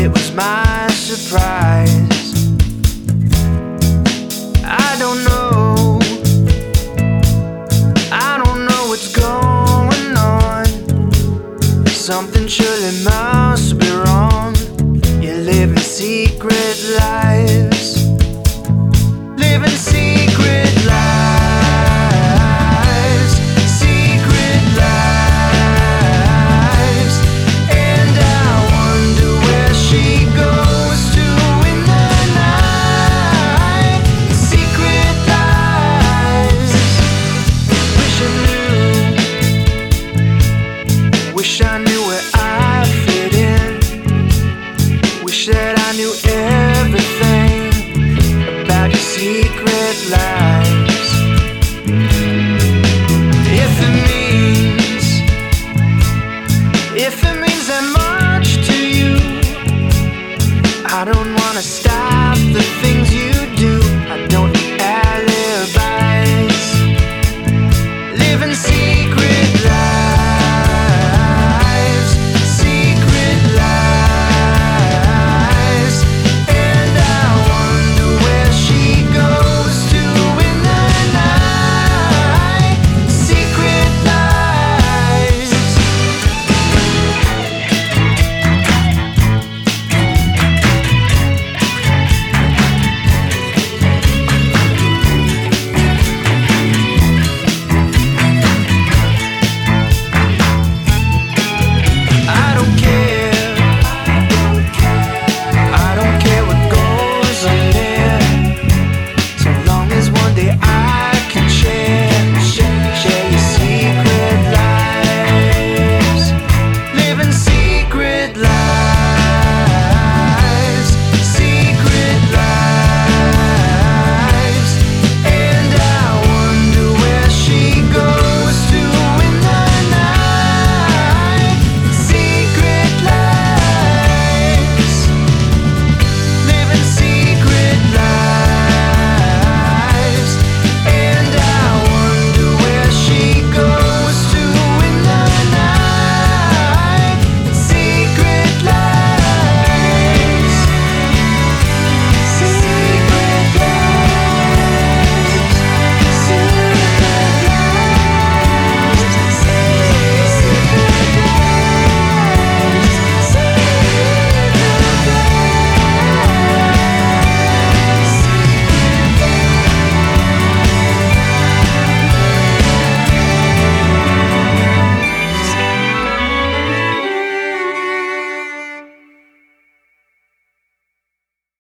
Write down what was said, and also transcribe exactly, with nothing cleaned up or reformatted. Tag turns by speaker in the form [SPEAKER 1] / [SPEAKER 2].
[SPEAKER 1] it was my surprise. I don't know, I don't know what's going on. Something surely must be wrong. You're living secret lives, living secret lives, secret lives. And I wonder where she goes to in the night. Secret lives. Wish I knew, wish I knew where I fit in. Wish that I knew everything about your secret lives. If it means, if it means that much to you, I don't wanna stop